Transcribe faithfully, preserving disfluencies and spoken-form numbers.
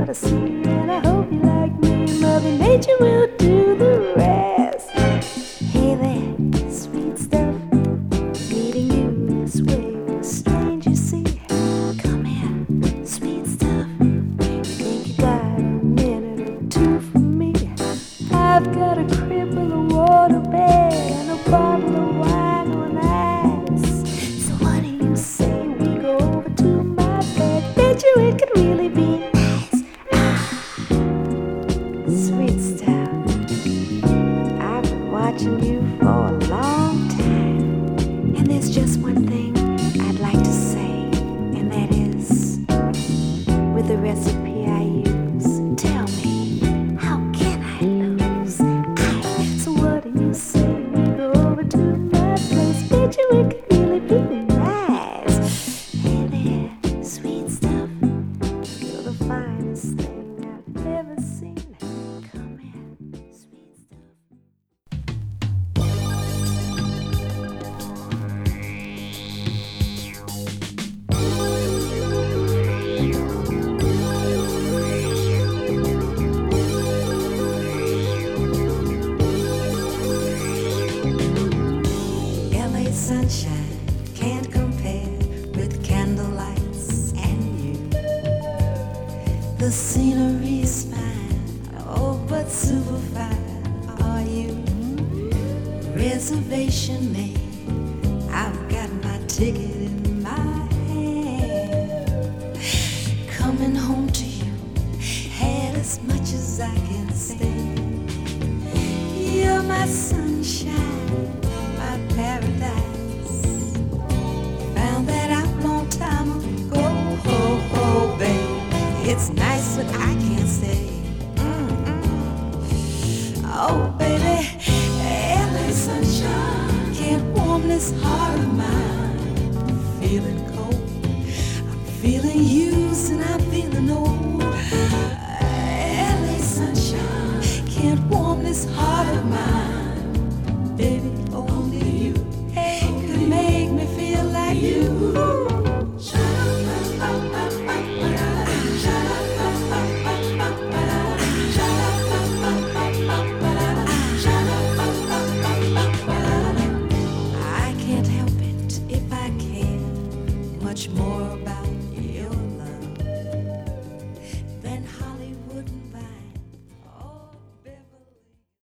what I see, and I hope you like me. Mother Nature will do the rest. Hey there, sweet stuff, meeting you this way was strange, you see. Come here, sweet stuff, you think you got a minute or two for me? I've got a crib with a water bed and a bottle of wine on ice. So what do you say we go over to my bed? Bet you it could really be nice. Ah, sweet stuff, I've been watching you for a long time, and there's just one thing I'd like to say, and that is, with the recipe I use, tell me, how can I lose? I, so what do you say we go over to my place? Bet you it could really be nice. Hey there, sweet stuff, you're the finest thing I've ever seen. Come here, sweet stuff. L A sunshine can't compare with candlelights and you. The scenery's fine, oh, but super fine are you. Reservation made, I've got my ticket in my hand. Coming home to you, had as much as I can stand. You're my sunshine, my paradise. Found that out long time ago. Oh, oh, babe, it's nice, but I can't stay. Mm-mm. Oh, baby, L A sunshine can't warm this heart of mine. I'm feeling cold, I'm feeling used, and I'm feeling old. L A sunshine can't warm this heart of mine. Baby, only you could make me feel like you. I can't help it if I care much more about